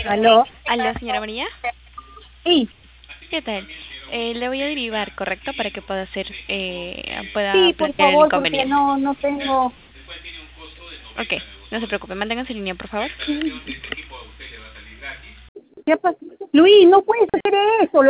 ¿Aló? Aló, señora María. Sí, ¿Qué tal? Le voy a derivar, ¿correcto? Para que pueda sí, por plantear el favor, porque inconveniente. no tengo... Ok, no se preocupe, manténgase en línea, por favor. ¿Qué pasa? Luis, no puedes hacer eso.